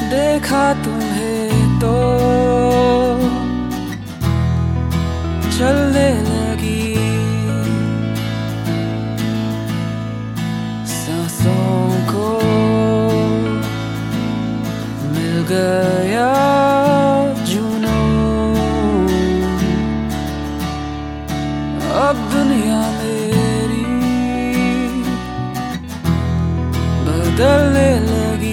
देखा तुम्हें तो चलने लगी सांसों को मिल गया जुनून। अब दुनिया मेरी बदलने लगी।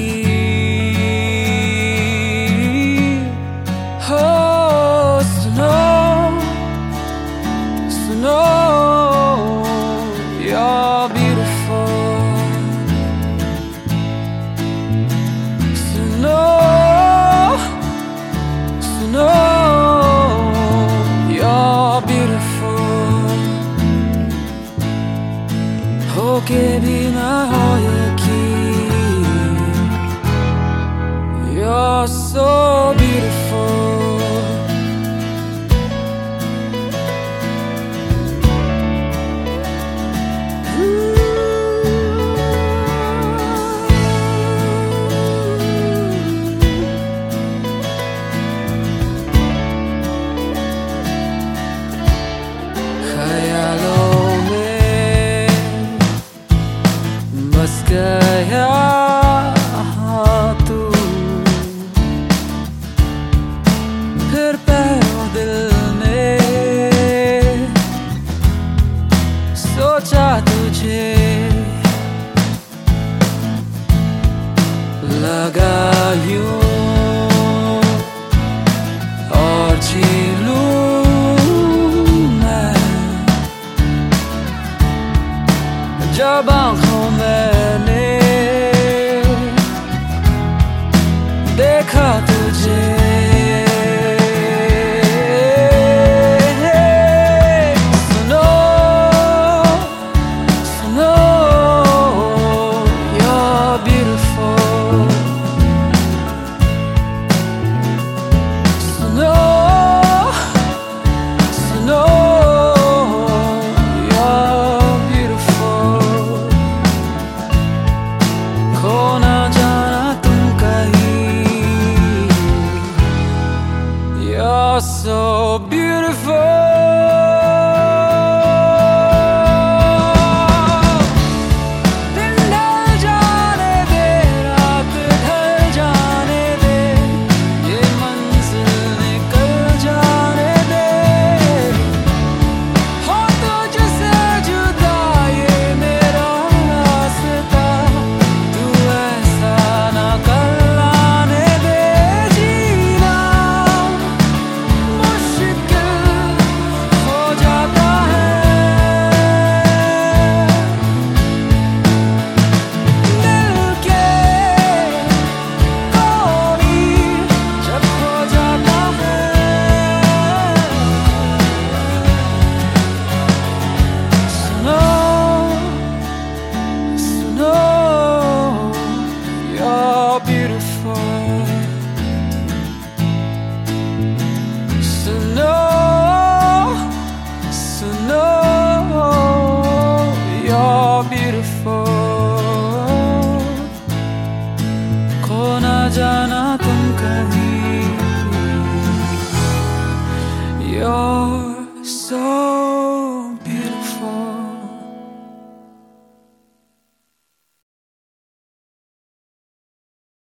हो सुनो सुनो, you're beautiful. सुनो सुनो, you're beautiful. होके भी ना हो यकीन, you're so beautiful. ख्यालों में बस गया तू, फिर पैरों दिल ने सोचा तुझे, लगा यूं और जी लूं मैं, जब आँखों मैंने देखा तुझे। सुनो सुनो, you're beautiful. सुनो सुनो, you're beautiful. खो ना जाना तुम कहीं, you're so beautiful. दिन ढल जाने दे, रात ढल जाने दे, ये मंजिल निकल जाने दे। हो तुझसे जुदा ये मेरा रास्ता, तू ऐसा ना कर आने दे। जीना मुश्किल हो जाता है, मिलके कोई जब हो जाता है। सुनो सुनो, you're beautiful. सुनो सुनो, you're beautiful. खो ना जाना